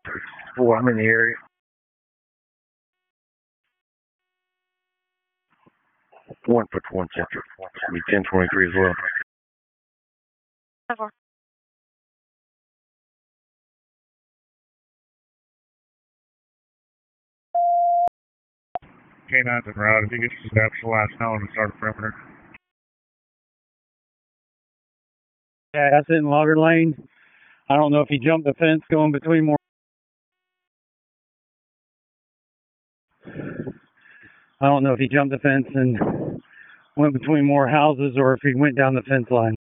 4, I'm in the area. 1 for 1 Central. It'll be 1023 as well. K9's en route. If you get established the last known and start a perimeter. Yeah, that's in Logger Lane. I don't know if he jumped the fence going between more. I don't know if he jumped the fence and went between more houses or if he went down the fence line.